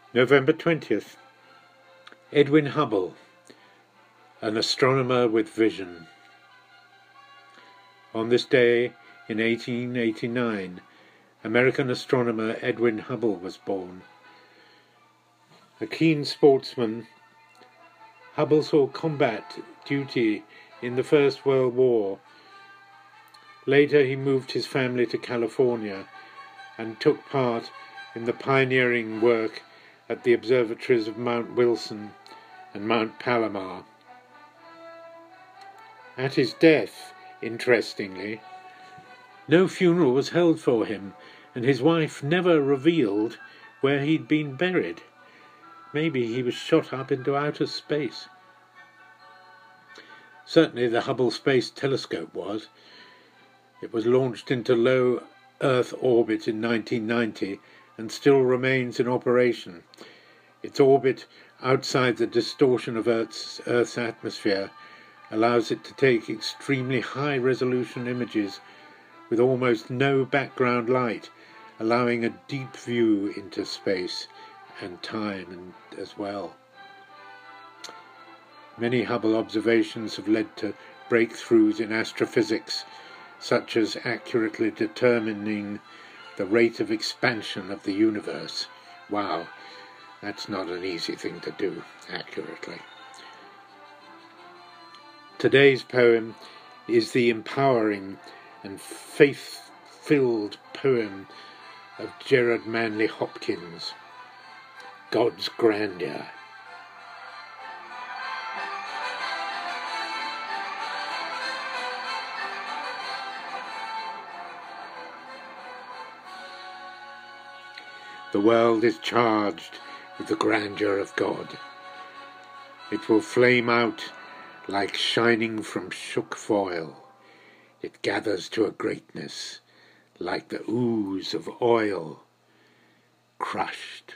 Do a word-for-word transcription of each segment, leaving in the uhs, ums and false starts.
November twentieth. Edwin Hubble, an astronomer with vision. On this day in eighteen eighty-nine, American astronomer Edwin Hubble was born. A keen sportsman, Hubble saw combat duty in the First World War. Later he moved his family to California and took part in the pioneering work at the observatories of Mount Wilson and Mount Palomar. At his death, interestingly, no funeral was held for him, and his wife never revealed where he'd been buried. Maybe he was shot up into outer space. Certainly the Hubble Space Telescope was. It was launched into low Earth orbit in nineteen ninety and still remains in operation. Its orbit outside the distortion of Earth's, Earth's atmosphere allows it to take extremely high-resolution images with almost no background light, allowing a deep view into space and time and, as well. Many Hubble observations have led to breakthroughs in astrophysics, such as accurately determining the rate of expansion of the universe. Wow, that's not an easy thing to do accurately. Today's poem is the empowering and faith-filled poem of Gerard Manley Hopkins, God's Grandeur. The world is charged with the grandeur of God. It will flame out like shining from shook foil. It gathers to a greatness like the ooze of oil, crushed.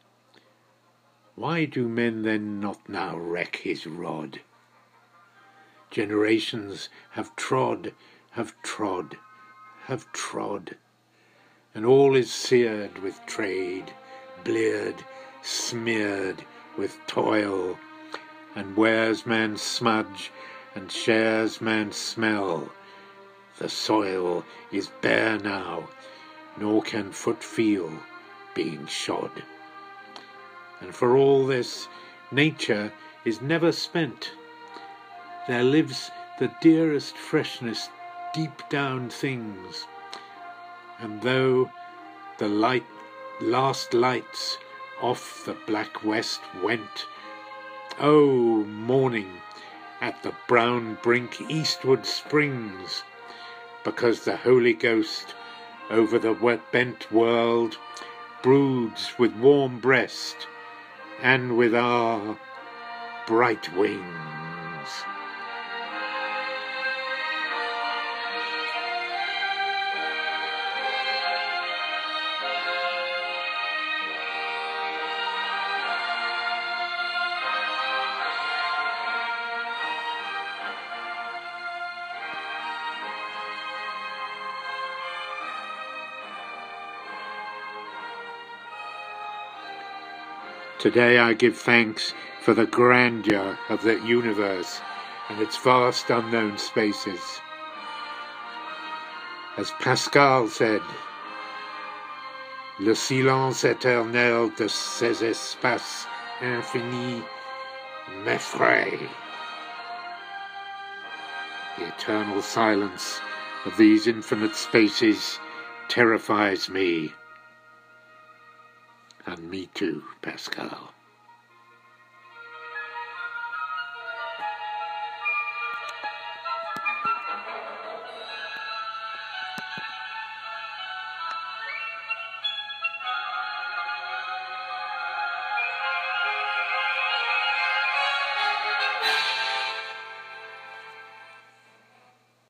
Why do men then not now wreck his rod? Generations have trod, have trod, have trod, and all is seared with trade, bleared, smeared with toil, and wears man's smudge and shares man's smell. The soil is bare now, nor can foot feel being shod. And for all this, nature is never spent. There lives the dearest freshness deep down things, and though the light, last lights off the black west went, oh, morning at the brown brink eastward springs, because the Holy Ghost over the wet-bent world broods with warm breast and with our bright wings. Today I give thanks for the grandeur of the universe and its vast unknown spaces. As Pascal said, le silence éternel de ces espaces infinis m'effraie. The eternal silence of these infinite spaces terrifies me. And me too, Pascal.